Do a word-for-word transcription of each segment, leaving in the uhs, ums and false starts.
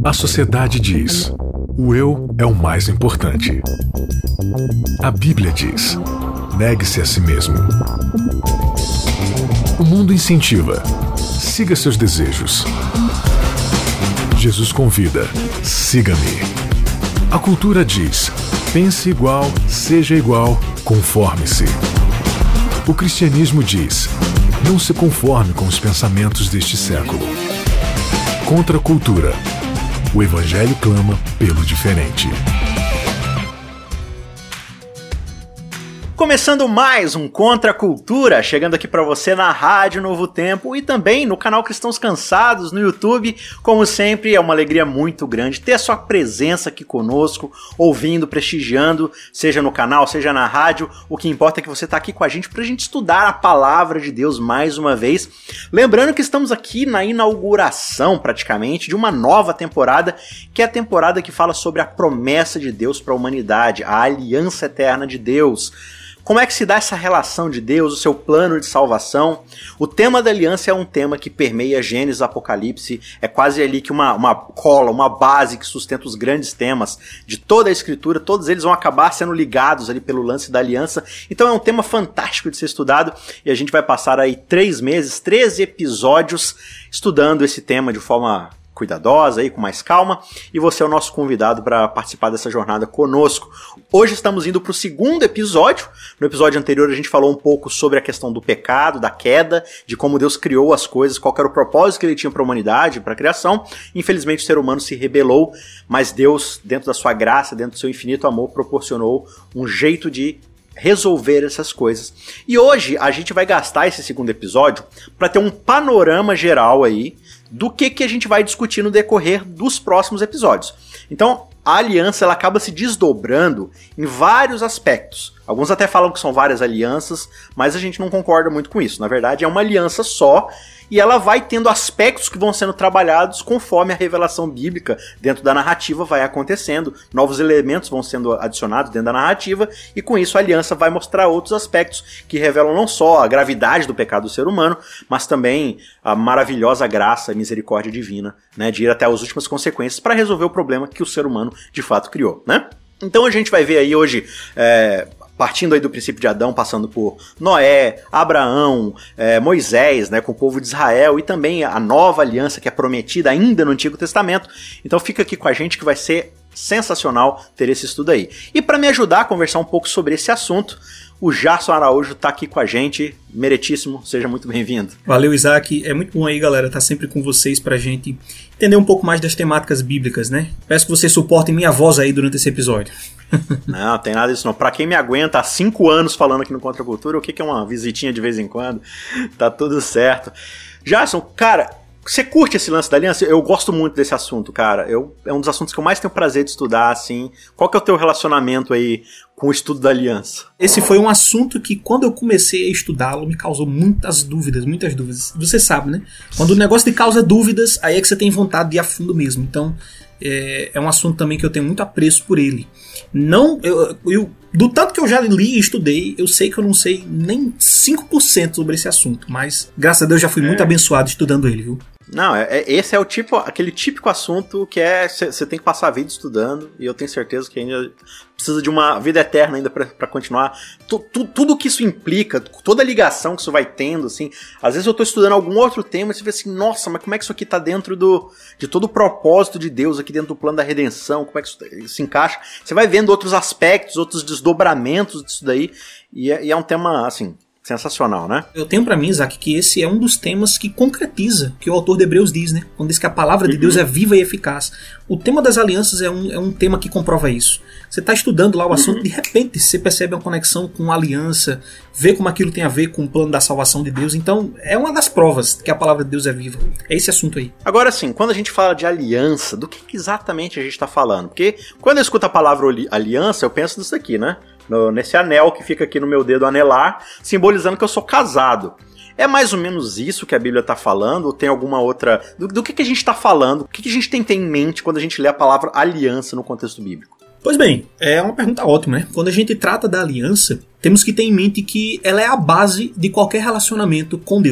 A sociedade diz: o eu é o mais importante. A Bíblia diz: negue-se a si mesmo. O mundo incentiva: siga seus desejos. Jesus convida: siga-me. A cultura diz: pense igual, seja igual, conforme-se. O cristianismo diz: não se conforme com os pensamentos deste século. Contra a cultura, o Evangelho clama pelo diferente. Começando mais um Contra a Cultura, chegando aqui para você na Rádio Novo Tempo e também no canal Cristãos Cansados no YouTube. Como sempre, é uma alegria muito grande ter a sua presença aqui conosco, ouvindo, prestigiando, seja no canal, seja na rádio. O que importa é que você está aqui com a gente para a gente estudar a Palavra de Deus mais uma vez. Lembrando que estamos aqui na inauguração, praticamente, de uma nova temporada, que é a temporada que fala sobre a promessa de Deus para a humanidade, a aliança eterna de Deus. Como é que se dá essa relação de Deus, o seu plano de salvação? O tema da aliança é um tema que permeia Gênesis e Apocalipse, é quase ali que uma, uma cola, uma base que sustenta os grandes temas de toda a Escritura, todos eles vão acabar sendo ligados ali pelo lance da aliança, então é um tema fantástico de ser estudado e a gente vai passar aí três meses, treze episódios estudando esse tema de forma cuidadosa, aí, com mais calma, e você é o nosso convidado para participar dessa jornada conosco. Hoje estamos indo para o segundo episódio. No episódio anterior a gente falou um pouco sobre a questão do pecado, da queda, de como Deus criou as coisas, qual era o propósito que ele tinha para a humanidade, para a criação. Infelizmente o ser humano se rebelou, mas Deus, dentro da sua graça, dentro do seu infinito amor, proporcionou um jeito de resolver essas coisas. E hoje a gente vai gastar esse segundo episódio para ter um panorama geral aí do que, que a gente vai discutir no decorrer dos próximos episódios. Então, a aliança ela acaba se desdobrando em vários aspectos. Alguns até falam que são várias alianças, mas a gente não concorda muito com isso. Na verdade, é uma aliança só, e ela vai tendo aspectos que vão sendo trabalhados conforme a revelação bíblica dentro da narrativa vai acontecendo. Novos elementos vão sendo adicionados dentro da narrativa, e com isso a aliança vai mostrar outros aspectos que revelam não só a gravidade do pecado do ser humano, mas também a maravilhosa graça e misericórdia divina, né, de ir até as últimas consequências para resolver o problema que o ser humano de fato criou, né? Então a gente vai ver aí hoje, é, partindo aí do princípio de Adão, passando por Noé, Abraão, é, Moisés, né, com o povo de Israel, e também a nova aliança que é prometida ainda no Antigo Testamento. Então fica aqui com a gente que vai ser sensacional ter esse estudo aí. E para me ajudar a conversar um pouco sobre esse assunto, o Jarson Araújo está aqui com a gente, meritíssimo, seja muito bem-vindo. Valeu, Isaac, é muito bom aí, galera, estar tá sempre com vocês pra gente entender um pouco mais das temáticas bíblicas, né? Peço que vocês suportem minha voz aí durante esse episódio. Não, tem nada disso não. Pra quem me aguenta há cinco anos falando aqui no Contra a Cultura, o que é uma visitinha de vez em quando? Tá tudo certo. Jarson, cara, você curte esse lance da aliança? Eu gosto muito desse assunto, cara. Eu, é um dos assuntos que eu mais tenho prazer de estudar, assim. Qual que é o teu relacionamento aí com o estudo da aliança? Esse foi um assunto que, quando eu comecei a estudá-lo, me causou muitas dúvidas, muitas dúvidas. Você sabe, né? Quando o negócio te causa dúvidas, aí é que você tem vontade de ir a fundo mesmo. Então, é, é um assunto também que eu tenho muito apreço por ele. Não, eu, eu, do tanto que eu já li e estudei, eu sei que eu não sei nem cinco por cento sobre esse assunto, mas graças a Deus já fui é. muito abençoado estudando ele, viu? Não, é, é, esse é o tipo, aquele típico assunto que é você tem que passar a vida estudando, e eu tenho certeza que ainda precisa de uma vida eterna ainda pra, pra continuar. Tu, tu, tudo que isso implica, toda a ligação que isso vai tendo, assim, às vezes eu tô estudando algum outro tema e você vê assim, nossa, mas como é que isso aqui tá dentro do, de todo o propósito de Deus aqui dentro do plano da redenção, como é que isso se encaixa? Você vai vendo outros aspectos, outros desdobramentos disso daí, e é, e é um tema, assim, sensacional, né? Eu tenho pra mim, Isaac, que esse é um dos temas que concretiza o que o autor de Hebreus diz, né? Quando diz que a palavra de uhum. Deus é viva e eficaz. O tema das alianças é um, é um tema que comprova isso. Você está estudando lá o assunto, uhum. de repente você percebe uma conexão com a aliança, vê como aquilo tem a ver com o plano da salvação de Deus. Então, é uma das provas que a palavra de Deus é viva. É esse assunto aí. Agora sim, quando a gente fala de aliança, do que, que exatamente a gente está falando? Porque quando eu escuto a palavra aliança, eu penso nisso aqui, né? No, nesse anel que fica aqui no meu dedo anelar, simbolizando que eu sou casado. É mais ou menos isso que a Bíblia está falando? Ou tem alguma outra... Do, do que, que a gente está falando? O que, que a gente tem que ter em mente quando a gente lê a palavra aliança no contexto bíblico? Pois bem, é uma pergunta ótima, né? Quando a gente trata da aliança, temos que ter em mente que ela é a base de qualquer relacionamento com Deus.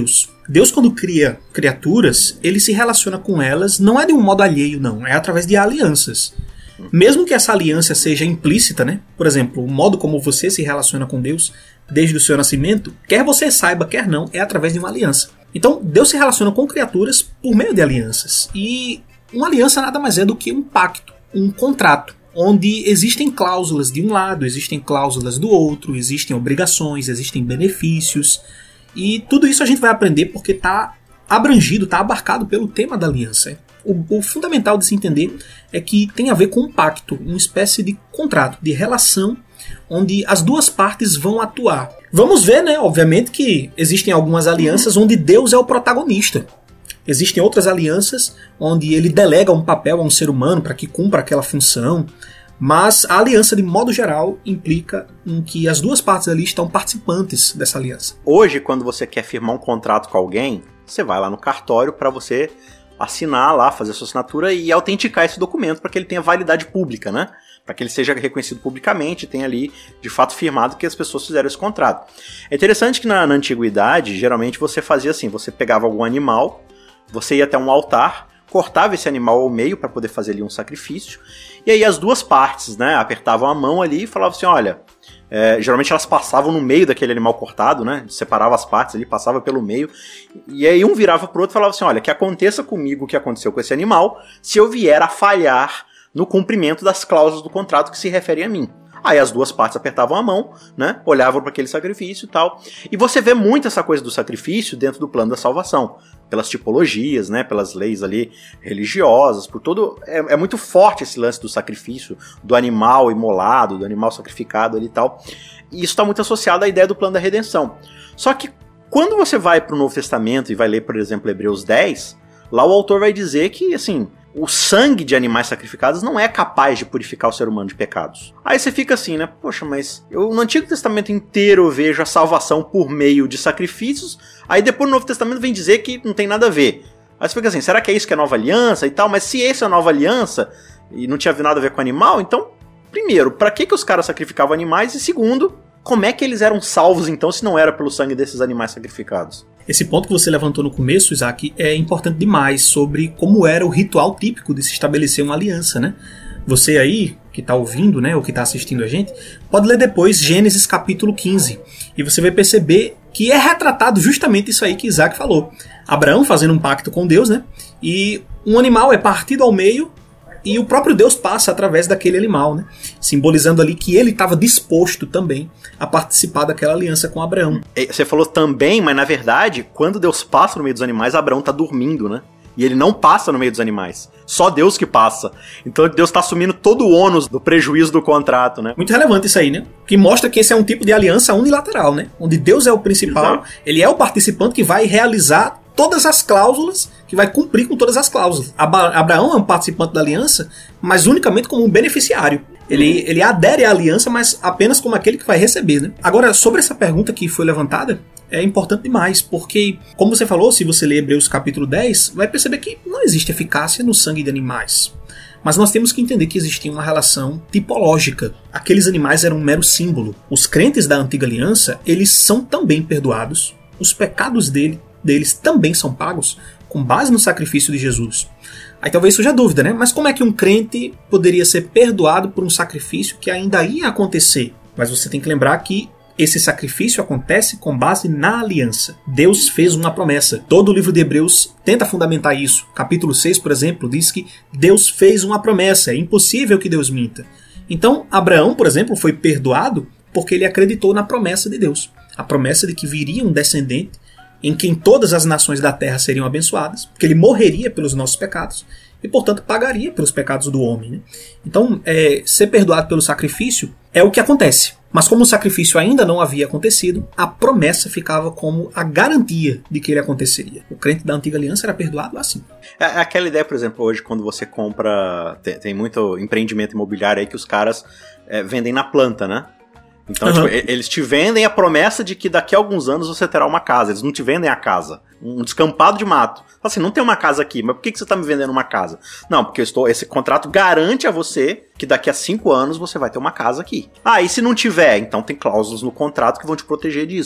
Deus, quando cria criaturas, ele se relaciona com elas, não é de um modo alheio, não, é através de alianças. Mesmo que essa aliança seja implícita, né? Por exemplo, o modo como você se relaciona com Deus desde o seu nascimento, quer você saiba, quer não, é através de uma aliança. Então, Deus se relaciona com criaturas por meio de alianças. E uma aliança nada mais é do que um pacto, um contrato, onde existem cláusulas de um lado, existem cláusulas do outro, existem obrigações, existem benefícios. E tudo isso a gente vai aprender porque está abrangido, está abarcado pelo tema da aliança. O, o fundamental de se entender é que tem a ver com um pacto, uma espécie de contrato, de relação, onde as duas partes vão atuar. Vamos ver, né, obviamente, que existem algumas alianças onde Deus é o protagonista. Existem outras alianças onde ele delega um papel a um ser humano para que cumpra aquela função. Mas a aliança, de modo geral, implica em que as duas partes ali estão participantes dessa aliança. Hoje, quando você quer firmar um contrato com alguém, você vai lá no cartório para você assinar lá, fazer a sua assinatura e autenticar esse documento para que ele tenha validade pública, né? Para que ele seja reconhecido publicamente e tenha ali, de fato, firmado que as pessoas fizeram esse contrato. É interessante que na, na antiguidade, geralmente você fazia assim, você pegava algum animal, você ia até um altar, cortava esse animal ao meio para poder fazer ali um sacrifício, e aí as duas partes, né, apertavam a mão ali e falavam assim, olha, é, geralmente elas passavam no meio daquele animal cortado, né, separava as partes ali, passava pelo meio, e aí um virava pro outro e falava assim, olha, que aconteça comigo o que aconteceu com esse animal, se eu vier a falhar no cumprimento das cláusulas do contrato que se referem a mim. Aí as duas partes apertavam a mão, né, olhavam para aquele sacrifício e tal. E você vê muito essa coisa do sacrifício dentro do plano da salvação. Pelas tipologias, né, pelas leis ali religiosas, por todo... É, é muito forte esse lance do sacrifício, do animal imolado, do animal sacrificado ali e tal. E isso está muito associado à ideia do plano da redenção. Só que quando você vai para o Novo Testamento e vai ler, por exemplo, Hebreus dez, lá o autor vai dizer que, assim... o sangue de animais sacrificados não é capaz de purificar o ser humano de pecados. Aí você fica assim, né? Poxa, mas eu no Antigo Testamento inteiro eu vejo a salvação por meio de sacrifícios, aí depois no Novo Testamento vem dizer que não tem nada a ver. Aí você fica assim, será que é isso que é a nova aliança e tal? Mas se essa é a nova aliança e não tinha nada a ver com animal, então, primeiro, pra que, que os caras sacrificavam animais? E segundo, como é que eles eram salvos então se não era pelo sangue desses animais sacrificados? Esse ponto que você levantou no começo, Isaac, é importante demais sobre como era o ritual típico de se estabelecer uma aliança, né? Você aí, que está ouvindo, né, ou que está assistindo a gente, pode ler depois Gênesis capítulo quinze, e você vai perceber que é retratado justamente isso aí que Isaac falou. Abraão fazendo um pacto com Deus, né? E um animal é partido ao meio, e o próprio Deus passa através daquele animal, né? Simbolizando ali que ele estava disposto também a participar daquela aliança com Abraão. Você falou também, mas na verdade, quando Deus passa no meio dos animais, Abraão está dormindo, né? E ele não passa no meio dos animais. Só Deus que passa. Então Deus está assumindo todo o ônus do prejuízo do contrato, né? Muito relevante isso aí, né? Que mostra que esse é um tipo de aliança unilateral, né? Onde Deus é o principal, exato. Ele é o participante que vai realizar todas as cláusulas, que vai cumprir com todas as cláusulas. Abraão é um participante da aliança, mas unicamente como um beneficiário. Ele, ele adere à aliança, mas apenas como aquele que vai receber, né? Agora, sobre essa pergunta que foi levantada, é importante demais, porque, como você falou, se você ler Hebreus capítulo dez, vai perceber que não existe eficácia no sangue de animais. Mas nós temos que entender que existia uma relação tipológica. Aqueles animais eram um mero símbolo. Os crentes da antiga aliança, eles são também perdoados. Os pecados dele, deles também são pagos com base no sacrifício de Jesus. Aí talvez surja dúvida, né? Mas como é que um crente poderia ser perdoado por um sacrifício que ainda ia acontecer? Mas você tem que lembrar que esse sacrifício acontece com base na aliança. Deus fez uma promessa. Todo o livro de Hebreus tenta fundamentar isso. Capítulo seis, por exemplo, diz que Deus fez uma promessa. É impossível que Deus minta. Então, Abraão, por exemplo, foi perdoado porque ele acreditou na promessa de Deus. A promessa de que viria um descendente em quem todas as nações da terra seriam abençoadas, que ele morreria pelos nossos pecados e, portanto, pagaria pelos pecados do homem, né? Então, é, ser perdoado pelo sacrifício é o que acontece. Mas como o sacrifício ainda não havia acontecido, a promessa ficava como a garantia de que ele aconteceria. O crente da antiga aliança era perdoado assim. É aquela ideia, por exemplo, hoje, quando você compra... Tem, tem muito empreendimento imobiliário aí que os caras é, vendem na planta, né? Então, uhum. tipo, eles te vendem a promessa de que daqui a alguns anos você terá uma casa. Eles não te vendem a casa. Um descampado de mato. Assim, não tem uma casa aqui, mas por que, que você está me vendendo uma casa? Não, porque eu estou, esse contrato garante a você que daqui a cinco anos você vai ter uma casa aqui. Ah, e se não tiver? Então tem cláusulas no contrato que vão te proteger disso.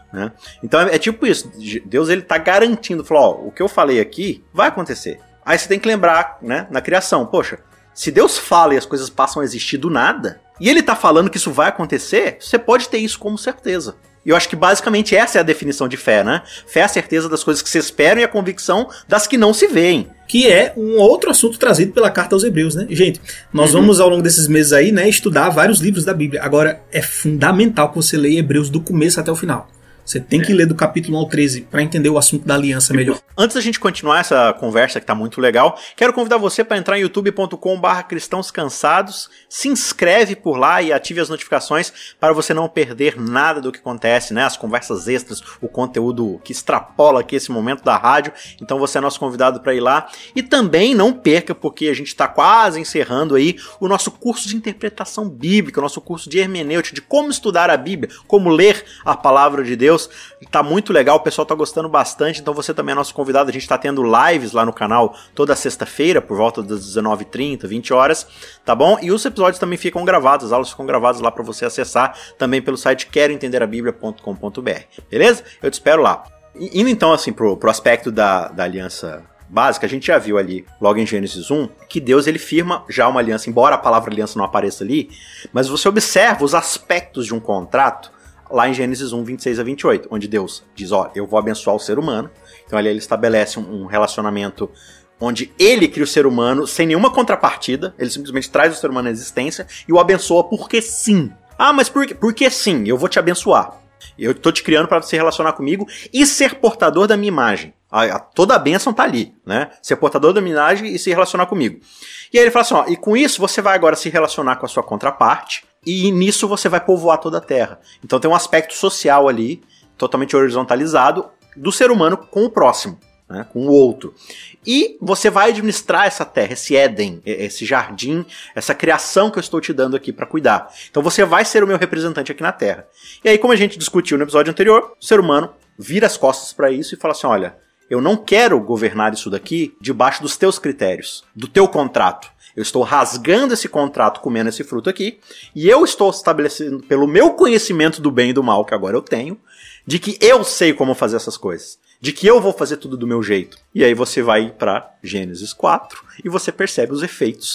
né? Então é, é tipo isso, Deus ele tá garantindo, falou, ó, o que eu falei aqui vai acontecer. Aí você tem que lembrar, né, na criação, poxa, se Deus fala e as coisas passam a existir do nada, e ele tá falando que isso vai acontecer, você pode ter isso como certeza. E eu acho que basicamente essa é a definição de fé, né? Fé é a certeza das coisas que se esperam e a convicção das que não se veem. Que é um outro assunto trazido pela carta aos Hebreus, né? Gente, nós uhum. vamos ao longo desses meses aí, né, estudar vários livros da Bíblia. Agora, é fundamental que você leia Hebreus do começo até o final. Você tem que é. ler do capítulo um ao treze para entender o assunto da aliança melhor. Antes da gente continuar essa conversa que está muito legal, quero convidar você para entrar em youtube ponto com barra cristãos cansados, se inscreve por lá e ative as notificações para você não perder nada do que acontece, né? As conversas extras, o conteúdo que extrapola aqui esse momento da rádio. Então você é nosso convidado para ir lá. E também não perca, porque a gente está quase encerrando aí o nosso curso de interpretação bíblica, o nosso curso de hermenêutica, de como estudar a Bíblia, como ler a palavra de Deus. Tá muito legal, o pessoal tá gostando bastante, então você também é nosso convidado. A gente tá tendo lives lá no canal toda sexta-feira, por volta das dezenove e trinta, vinte horas, tá bom? E os episódios também ficam gravados, as aulas ficam gravadas lá para você acessar também pelo site quero entender a bíblia ponto com ponto b r, beleza? Eu te espero lá. Indo então assim pro, pro aspecto da, da aliança básica, a gente já viu ali, logo em Gênesis um, que Deus ele firma já uma aliança, embora a palavra aliança não apareça ali, mas você observa os aspectos de um contrato lá em Gênesis um, vinte e seis a vinte e oito, onde Deus diz, ó, eu vou abençoar o ser humano. Então ali ele estabelece um, um relacionamento onde ele cria o ser humano sem nenhuma contrapartida, ele simplesmente traz o ser humano à existência e o abençoa porque sim. Ah, mas por, por que sim? Eu vou te abençoar. Eu tô te criando para você relacionar comigo e ser portador da minha imagem. A, a, toda a bênção tá ali, né? Ser portador da minha imagem e se relacionar comigo. E aí ele fala assim, ó, e com isso você vai agora se relacionar com a sua contraparte, e nisso você vai povoar toda a terra. Então tem um aspecto social ali, totalmente horizontalizado, do ser humano com o próximo, né, com o outro. E você vai administrar essa terra, esse Éden, esse jardim, essa criação que eu estou te dando aqui para cuidar. Então você vai ser o meu representante aqui na terra. E aí, como a gente discutiu no episódio anterior, o ser humano vira as costas para isso e fala assim, olha, eu não quero governar isso daqui debaixo dos teus critérios, do teu contrato. Eu estou rasgando esse contrato, comendo esse fruto aqui, e eu estou estabelecendo, pelo meu conhecimento do bem e do mal que agora eu tenho, de que eu sei como fazer essas coisas, de que eu vou fazer tudo do meu jeito. E aí você vai para Gênesis quatro e você percebe os efeitos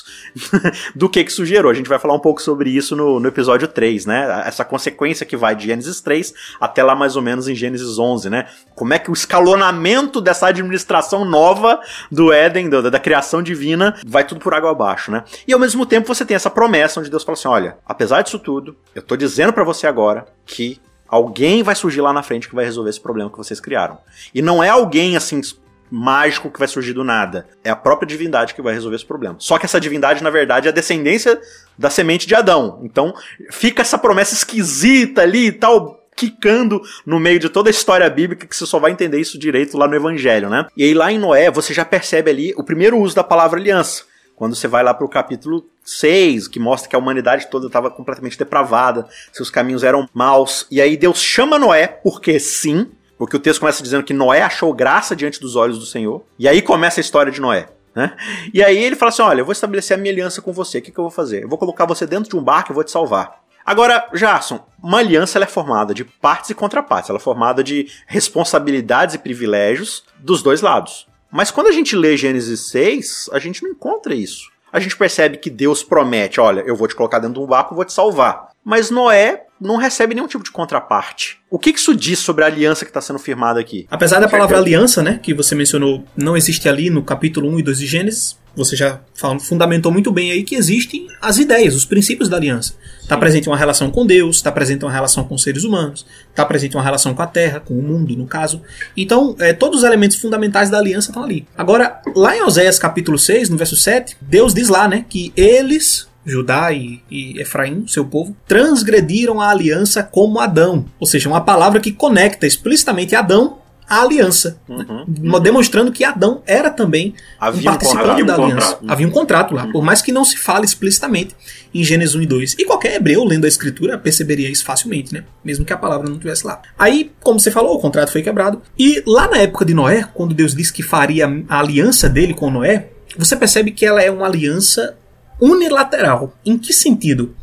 do que que isso gerou. A gente vai falar um pouco sobre isso no, no episódio três, né? Essa consequência que vai de Gênesis três até lá mais ou menos em Gênesis onze, né? Como é que o escalonamento dessa administração nova do Éden, da, da criação divina, vai tudo por água abaixo, né? E ao mesmo tempo você tem essa promessa onde Deus fala assim, olha, apesar disso tudo, eu tô dizendo para você agora que alguém vai surgir lá na frente que vai resolver esse problema que vocês criaram. E não é alguém assim mágico que vai surgir do nada. É a própria divindade que vai resolver esse problema. Só que essa divindade, na verdade, é a descendência da semente de Adão. Então fica essa promessa esquisita ali e tal, quicando no meio de toda a história bíblica, que você só vai entender isso direito lá no Evangelho, né? E aí lá em Noé, você já percebe ali o primeiro uso da palavra aliança. Quando você vai lá para o capítulo seis, que mostra que a humanidade toda estava completamente depravada, seus caminhos eram maus, e aí Deus chama Noé, porque sim, porque o texto começa dizendo que Noé achou graça diante dos olhos do Senhor, e aí começa a história de Noé, né? E aí ele fala assim, olha, eu vou estabelecer a minha aliança com você, o que, que eu vou fazer? Eu vou colocar você dentro de um barco e vou te salvar. Agora, Jason, uma aliança ela é formada de partes e contrapartes, ela é formada de responsabilidades e privilégios dos dois lados. Mas quando a gente lê Gênesis seis, a gente não encontra isso. A gente percebe que Deus promete, olha, eu vou te colocar dentro de um barco e vou te salvar. Mas Noé não recebe nenhum tipo de contraparte. O que isso diz sobre a aliança que está sendo firmada aqui? Apesar da palavra aliança, né, que você mencionou, não existe ali no capítulo um e dois de Gênesis, você já fundamentou muito bem aí que existem as ideias, os princípios da aliança. Está presente uma relação com Deus, está presente uma relação com os seres humanos, está presente uma relação com a terra, com o mundo, no caso. Então, é, todos os elementos fundamentais da aliança estão ali. Agora, lá em Oséias capítulo seis, no verso sete, Deus diz lá, né, que eles, Judá e, e Efraim, seu povo, transgrediram a aliança como Adão. Ou seja, uma palavra que conecta explicitamente Adão à aliança, uhum, né? Demonstrando que Adão era também havia um participante um da um aliança. Contrato. Havia um contrato lá, uhum, por mais que não se fale explicitamente em Gênesis um e dois. E qualquer hebreu lendo a escritura perceberia isso facilmente, né? Mesmo que a palavra não estivesse lá. Aí, como você falou, o contrato foi quebrado. E lá na época de Noé, quando Deus disse que faria a aliança dele com Noé, você percebe que ela é uma aliança unilateral. Em que sentido?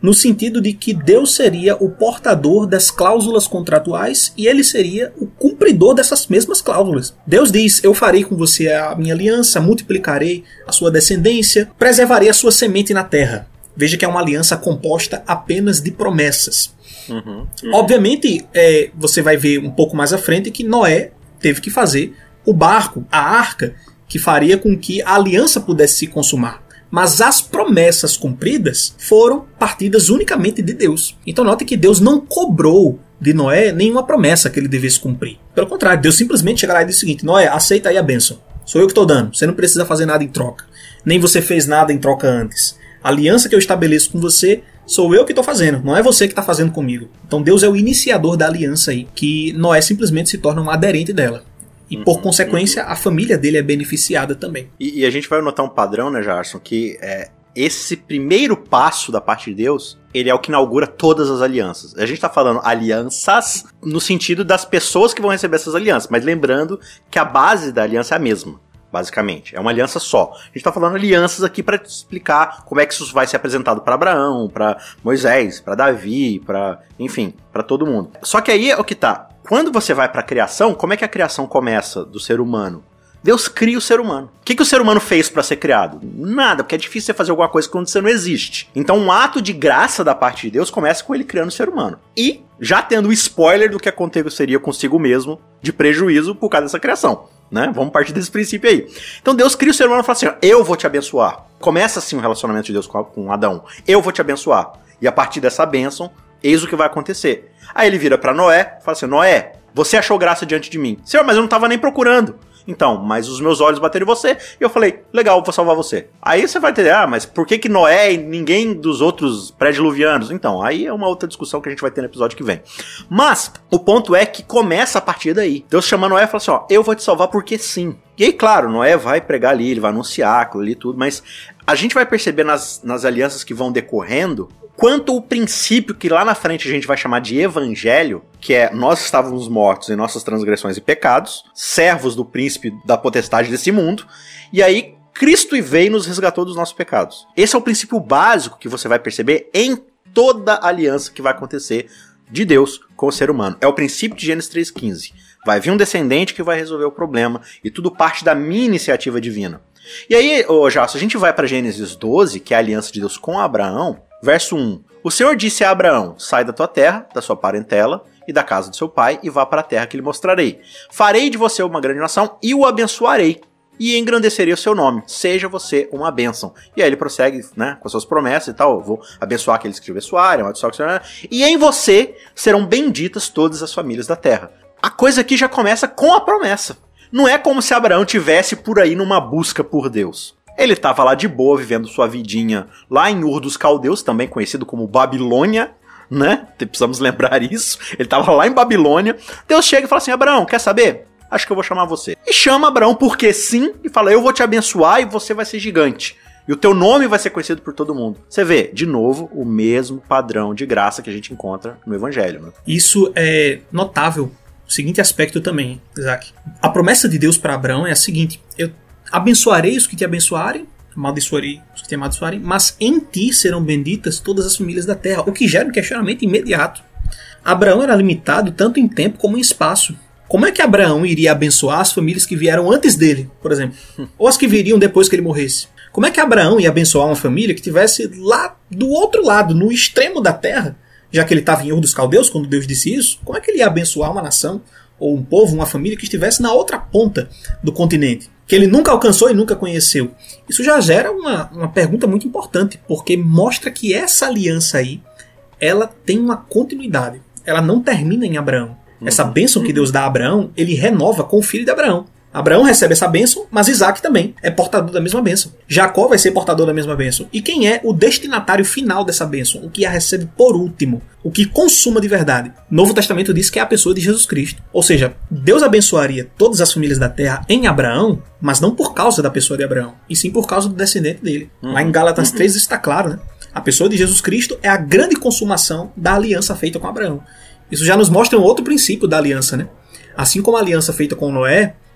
no sentido de que Deus seria o portador das cláusulas contratuais e ele seria o cumpridor dessas mesmas cláusulas. Deus diz, eu farei com você a minha aliança, multiplicarei a sua descendência, preservarei a sua semente na terra. Veja que é uma aliança composta apenas de promessas. Uhum, uhum. Obviamente, é, você vai ver um pouco mais à frente que Noé teve que fazer o barco, a arca, que faria com que a aliança pudesse se consumar. Mas as promessas cumpridas foram partidas unicamente de Deus. Então note que Deus não cobrou de Noé nenhuma promessa que ele devesse cumprir. Pelo contrário, Deus simplesmente chegará e diz o seguinte: Noé, aceita aí a bênção. Sou eu que estou dando. Você não precisa fazer nada em troca. Nem você fez nada em troca antes. A aliança que eu estabeleço com você, sou eu que estou fazendo. Não é você que está fazendo comigo. Então Deus é o iniciador da aliança aí. Que Noé simplesmente se torna um aderente dela. E por consequência, a família dele é beneficiada também. E, e a gente vai notar um padrão, né, Jarson, que é, esse primeiro passo da parte de Deus, ele é o que inaugura todas as alianças. A gente está falando alianças no sentido das pessoas que vão receber essas alianças, mas lembrando que a base da aliança é a mesma, basicamente. É uma aliança só. A gente está falando alianças aqui para explicar como é que isso vai ser apresentado para Abraão, para Moisés, para Davi, para, enfim, para todo mundo. Só que aí é o que tá. Quando você vai para a criação, como é que a criação começa do ser humano? Deus cria o ser humano. O que, que o ser humano fez para ser criado? Nada, porque é difícil você fazer alguma coisa quando você não existe. Então um ato de graça da parte de Deus começa com ele criando o ser humano. E já tendo o spoiler do que aconteceria consigo mesmo de prejuízo por causa dessa criação. Né? Vamos partir desse princípio aí. Então Deus cria o ser humano e fala assim, ó, eu vou te abençoar. Começa assim o relacionamento de Deus com Adão. Eu vou te abençoar. E a partir dessa bênção, eis o que vai acontecer. Aí ele vira para Noé e fala assim, Noé, você achou graça diante de mim. Senhor, mas eu não estava nem procurando. Então, mas os meus olhos bateram em você e eu falei, legal, vou salvar você. Aí você vai entender, ah, mas por que que Noé e ninguém dos outros pré-diluvianos? Então, aí é uma outra discussão que a gente vai ter no episódio que vem. Mas, o ponto é que começa a partir daí. Deus chama Noé e fala assim, ó, eu vou te salvar porque sim. E aí, claro, Noé vai pregar ali, ele vai anunciar aquilo ali e tudo, mas a gente vai perceber nas, nas alianças que vão decorrendo quanto o princípio que lá na frente a gente vai chamar de evangelho, que é nós estávamos mortos em nossas transgressões e pecados, servos do príncipe da potestade desse mundo, e aí Cristo veio e nos resgatou dos nossos pecados. Esse é o princípio básico que você vai perceber em toda a aliança que vai acontecer de Deus com o ser humano. É o princípio de Gênesis três quinze. Vai vir um descendente que vai resolver o problema, e tudo parte da minha iniciativa divina. E aí, ô Jasso, a gente vai para Gênesis doze, que é a aliança de Deus com Abraão. Verso um. O Senhor disse a Abraão, sai da tua terra, da sua parentela e da casa do seu pai e vá para a terra que lhe mostrarei. Farei de você uma grande nação e o abençoarei e engrandecerei o seu nome. Seja você uma bênção. E aí ele prossegue, né, com as suas promessas e tal. Eu vou abençoar aqueles que te abençoarem, amaldiçoar que te... E em você serão benditas todas as famílias da terra. A coisa aqui já começa com a promessa. Não é como se Abraão tivesse por aí numa busca por Deus. Ele estava lá de boa, vivendo sua vidinha lá em Ur dos Caldeus, também conhecido como Babilônia, né? Precisamos lembrar isso. Ele estava lá em Babilônia. Deus chega e fala assim, Abraão, quer saber? Acho que eu vou chamar você. E chama Abraão porque sim, e fala, eu vou te abençoar e você vai ser gigante. E o teu nome vai ser conhecido por todo mundo. Você vê, de novo, o mesmo padrão de graça que a gente encontra no Evangelho. Né? Isso é notável. O seguinte aspecto também, Isaac. A promessa de Deus para Abraão é a seguinte, eu abençoarei os que te abençoarem, amaldiçoarei os que te amaldiçoarem, mas em ti serão benditas todas as famílias da terra, o que gera um questionamento imediato. Abraão era limitado tanto em tempo como em espaço. Como é que Abraão iria abençoar as famílias que vieram antes dele, por exemplo? Ou as que viriam depois que ele morresse? Como é que Abraão ia abençoar uma família que estivesse lá do outro lado, no extremo da terra, já que ele estava em Ur dos Caldeus, quando Deus disse isso? Como é que ele ia abençoar uma nação, ou um povo, uma família que estivesse na outra ponta do continente, que ele nunca alcançou e nunca conheceu? Isso já gera uma, uma pergunta muito importante, porque mostra que essa aliança aí, ela tem uma continuidade. Ela não termina em Abraão. Essa bênção que Deus dá a Abraão, ele renova com o filho de Abraão. Abraão recebe essa bênção, mas Isaac também é portador da mesma bênção. Jacó vai ser portador da mesma bênção. E quem é o destinatário final dessa bênção? O que a recebe por último? O que consuma de verdade? O Novo Testamento diz que é a pessoa de Jesus Cristo. Ou seja, Deus abençoaria todas as famílias da terra em Abraão, mas não por causa da pessoa de Abraão, e sim por causa do descendente dele. Uhum. Lá em Gálatas uhum. três está claro, né? A pessoa de Jesus Cristo é a grande consumação da aliança feita com Abraão. Isso já nos mostra um outro princípio da aliança, né? Assim como a aliança feita com Noé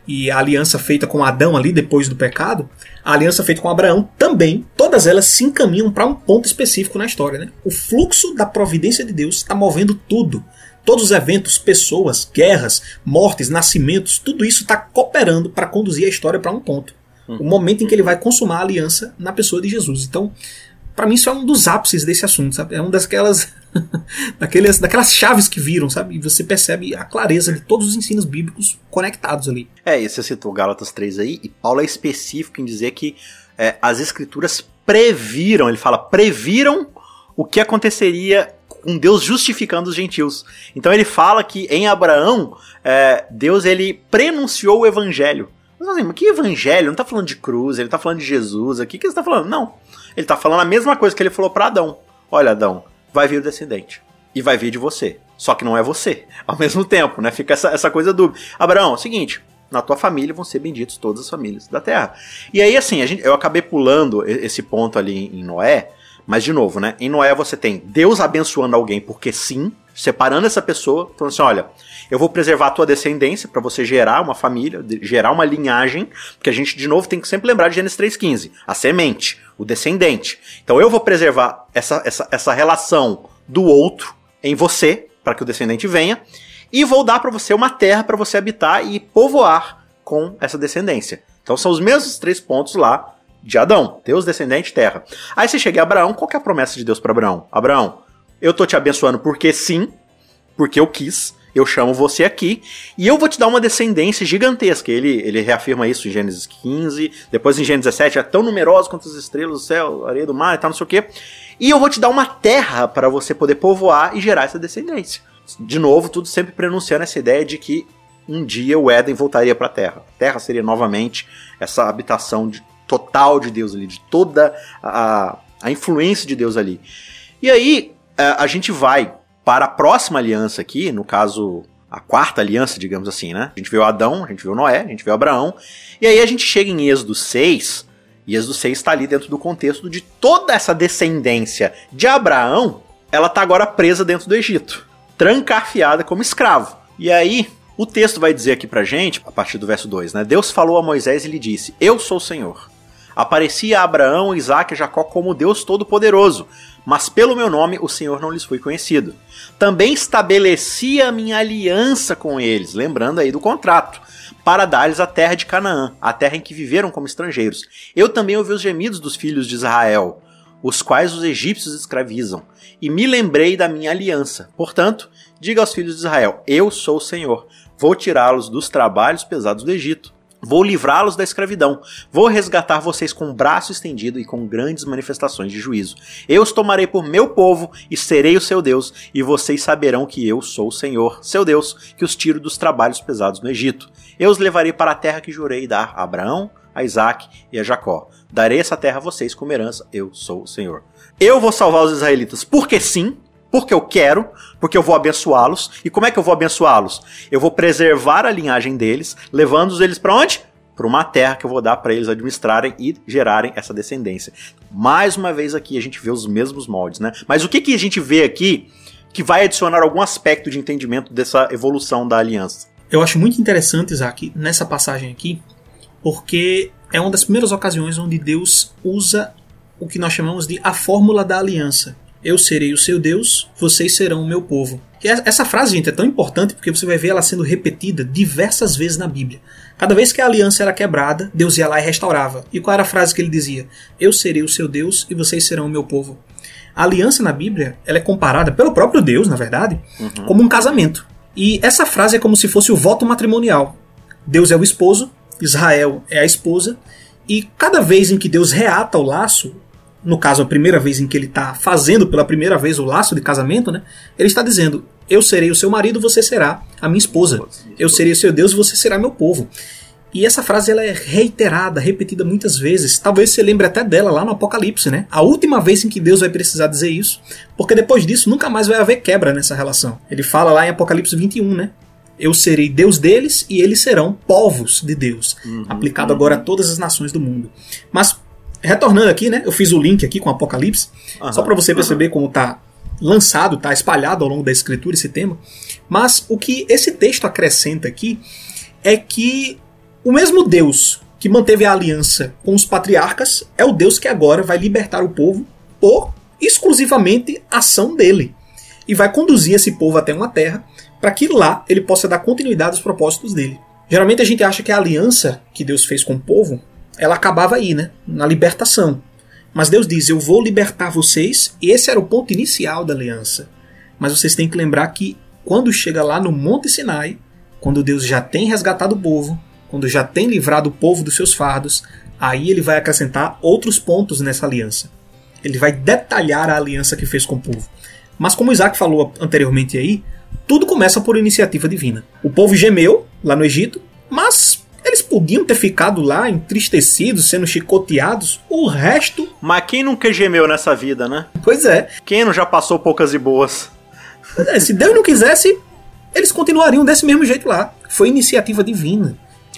e a aliança feita com Adão ali depois do pecado, a aliança feita com Abraão também, todas elas se encaminham para um ponto específico na história, né? O fluxo da providência de Deus está movendo tudo. Todos os eventos, pessoas, guerras, mortes, nascimentos, tudo isso está cooperando para conduzir a história para um ponto. O momento em que ele vai consumar a aliança na pessoa de Jesus. Então, para mim isso é um dos ápices desse assunto, sabe? É uma daquelas, daquelas, daquelas chaves que viram, sabe? E você percebe a clareza de todos os ensinos bíblicos conectados ali. É, e você citou Gálatas três aí, e Paulo é específico em dizer que é, as escrituras previram, ele fala, previram o que aconteceria com Deus justificando os gentios. Então ele fala que em Abraão, é, Deus ele prenunciou o evangelho. Mas assim, que evangelho? Não está falando de cruz, ele está falando de Jesus aqui. O que você está falando? Não. Ele está falando a mesma coisa que ele falou para Adão. Olha, Adão, vai vir o descendente. E vai vir de você. Só que não é você. Ao mesmo tempo, né? Fica essa, essa coisa dúbia. Abraão, é o seguinte, na tua família vão ser benditos todas as famílias da terra. E aí, assim, a gente, eu acabei pulando esse ponto ali em Noé. Mas, de novo, né? Em Noé você tem Deus abençoando alguém porque sim, separando essa pessoa, falando assim, olha, eu vou preservar a tua descendência para você gerar uma família, gerar uma linhagem, porque a gente, de novo, tem que sempre lembrar de Gênesis três quinze, a semente, o descendente. Então eu vou preservar essa, essa, essa relação do outro em você, para que o descendente venha, e vou dar para você uma terra para você habitar e povoar com essa descendência. Então são os mesmos três pontos lá de Adão, Deus, descendente, terra. Aí você chega em Abraão, qual que é a promessa de Deus para Abraão? Abraão, eu tô te abençoando porque sim, porque eu quis, eu chamo você aqui, e eu vou te dar uma descendência gigantesca. Ele, ele reafirma isso em Gênesis quinze, depois em Gênesis dezessete, é tão numeroso quanto as estrelas do céu, a areia do mar e tal, não sei o quê. E eu vou te dar uma terra para você poder povoar e gerar essa descendência. De novo, tudo sempre prenunciando essa ideia de que um dia o Éden voltaria para a terra. A terra seria novamente essa habitação de total de Deus ali, de toda a, a influência de Deus ali. E aí, a, a gente vai para a próxima aliança aqui, no caso, a quarta aliança, digamos assim, né? A gente viu Adão, a gente viu Noé, a gente viu Abraão, e aí a gente chega em Êxodo seis, e Êxodo seis está ali dentro do contexto de toda essa descendência de Abraão, ela está agora presa dentro do Egito, trancafiada como escravo. E aí, o texto vai dizer aqui pra gente, a partir do verso dois, né? Deus falou a Moisés e lhe disse, eu sou o Senhor. Aparecia a Abraão, Isaque e Jacó como Deus Todo-Poderoso, mas pelo meu nome o Senhor não lhes foi conhecido. Também estabeleci a minha aliança com eles, lembrando aí do contrato, para dar-lhes a terra de Canaã, a terra em que viveram como estrangeiros. Eu também ouvi os gemidos dos filhos de Israel, os quais os egípcios escravizam, e me lembrei da minha aliança. Portanto, diga aos filhos de Israel, eu sou o Senhor, vou tirá-los dos trabalhos pesados do Egito. Vou livrá-los da escravidão. Vou resgatar vocês com o braço estendido e com grandes manifestações de juízo. Eu os tomarei por meu povo e serei o seu Deus, e vocês saberão que eu sou o Senhor, seu Deus, que os tiro dos trabalhos pesados no Egito. Eu os levarei para a terra que jurei dar a Abraão, a Isaque e a Jacó. Darei essa terra a vocês como herança. Eu sou o Senhor. Eu vou salvar os israelitas porque sim, porque eu quero, porque eu vou abençoá-los. E como é que eu vou abençoá-los? Eu vou preservar a linhagem deles, levando eles para onde? Para uma terra que eu vou dar para eles administrarem e gerarem essa descendência. Mais uma vez aqui a gente vê os mesmos moldes, né? Mas o que, que a gente vê aqui que vai adicionar algum aspecto de entendimento dessa evolução da aliança? Eu acho muito interessante, Isaac, nessa passagem aqui, porque é uma das primeiras ocasiões onde Deus usa o que nós chamamos de a fórmula da aliança. Eu serei o seu Deus, vocês serão o meu povo. E essa frase, gente, é tão importante porque você vai ver ela sendo repetida diversas vezes na Bíblia. Cada vez que a aliança era quebrada, Deus ia lá e restaurava. E qual era a frase que ele dizia? Eu serei o seu Deus e vocês serão o meu povo. A aliança na Bíblia, ela é comparada pelo próprio Deus, na verdade, uhum. como um casamento. E essa frase é como se fosse o voto matrimonial. Deus é o esposo, Israel é a esposa, e cada vez em que Deus reata o laço, no caso, a primeira vez em que ele está fazendo pela primeira vez o laço de casamento, né? Ele está dizendo, eu serei o seu marido, você será a minha esposa. Eu serei o seu Deus, você será meu povo. E essa frase ela é reiterada, repetida muitas vezes. Talvez você lembre até dela lá no Apocalipse, né? A última vez em que Deus vai precisar dizer isso, porque depois disso nunca mais vai haver quebra nessa relação. Ele fala lá em Apocalipse vinte e um, né? Eu serei Deus deles e eles serão povos de Deus. Uhum, aplicado uhum. agora a todas as nações do mundo. Mas retornando aqui, né? Eu fiz o link aqui com o Apocalipse, uhum, só para você perceber uhum. como está lançado, está espalhado ao longo da escritura esse tema. Mas o que esse texto acrescenta aqui é que O mesmo Deus que manteve a aliança com os patriarcas é o Deus que agora vai libertar o povo por exclusivamente ação dele. E vai conduzir esse povo até uma terra para que lá ele possa dar continuidade aos propósitos dele. Geralmente a gente acha que a aliança que Deus fez com o povo, ela acabava aí, né? Na libertação. Mas Deus diz, eu vou libertar vocês, e esse era o ponto inicial da aliança. Mas vocês têm que lembrar que quando chega lá no Monte Sinai, quando Deus já tem resgatado o povo, quando já tem livrado o povo dos seus fardos, aí ele vai acrescentar outros pontos nessa aliança. Ele vai detalhar a aliança que fez com o povo. Mas como Isaac falou anteriormente aí, tudo começa por iniciativa divina. O povo gemeu lá no Egito, mas eles podiam ter ficado lá entristecidos, sendo chicoteados, o resto... Mas quem nunca gemeu nessa vida, né? Pois é. Quem não já passou poucas e boas? É, se Deus não quisesse, eles continuariam desse mesmo jeito lá. Foi iniciativa divina.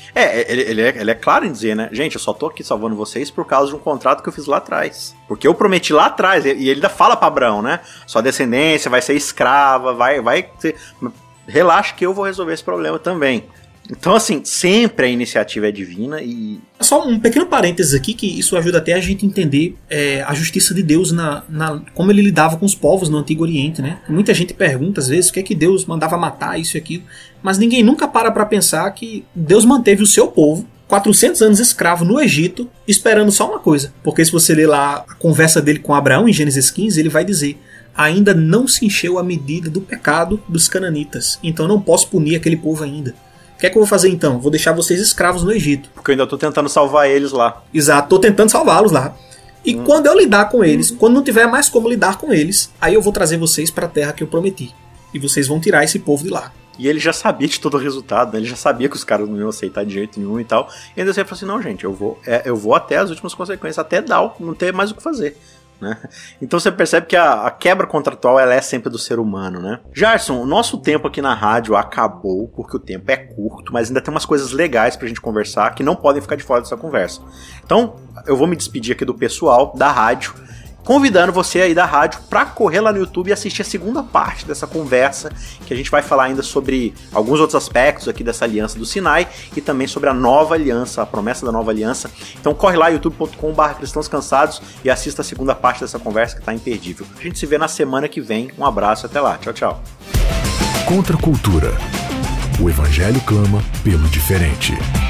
É, ele, ele, é, ele é claro em dizer, né? Gente, eu só tô aqui salvando vocês por causa de um contrato que eu fiz lá atrás. Porque eu prometi lá atrás, e ele ainda fala pra Abraão, né? Sua descendência vai ser escrava, vai, vai ser... Relaxa que eu vou resolver esse problema também. Então, assim, sempre a iniciativa é divina e... Só um pequeno parênteses aqui, que isso ajuda até a gente entender é, a justiça de Deus, na, na como ele lidava com os povos no Antigo Oriente, né? Muita gente pergunta, às vezes, o que é que Deus mandava matar, isso e aquilo. Mas ninguém nunca para pra pensar que Deus manteve o seu povo quatrocentos anos escravo no Egito, esperando só uma coisa. Porque se você ler lá a conversa dele com Abraão, em Gênesis quinze, ele vai dizer... Ainda não se encheu a medida do pecado dos cananitas, então não posso punir aquele povo ainda. O que é que eu vou fazer então? Vou deixar vocês escravos no Egito. Porque eu ainda tô tentando salvar eles lá. Exato, tô tentando salvá-los lá. E hum. quando eu lidar com eles, hum. quando não tiver mais como lidar com eles, aí eu vou trazer vocês para a terra que eu prometi. E vocês vão tirar esse povo de lá. E ele já sabia de todo o resultado, né? Ele já sabia que os caras não iam aceitar de jeito nenhum e tal. E ainda assim ele falou assim, não gente, eu vou, é, eu vou até as últimas consequências, até dar, não ter mais o que fazer. Né? Então você percebe que a, a quebra contratual ela é sempre do ser humano, né? Jarson, o nosso tempo aqui na rádio acabou porque o tempo é curto, mas ainda tem umas coisas legais pra gente conversar que não podem ficar de fora dessa conversa. Então eu vou me despedir aqui do pessoal da rádio, convidando você aí da rádio para correr lá no YouTube e assistir a segunda parte dessa conversa, que a gente vai falar ainda sobre alguns outros aspectos aqui dessa aliança do Sinai e também sobre a nova aliança, a promessa da nova aliança. Então corre lá, youtube ponto com barra cristãos cansados e assista a segunda parte dessa conversa que tá imperdível. A gente se vê na semana que vem. Um abraço, até lá. Tchau, tchau. Contra a cultura. O Evangelho clama pelo diferente.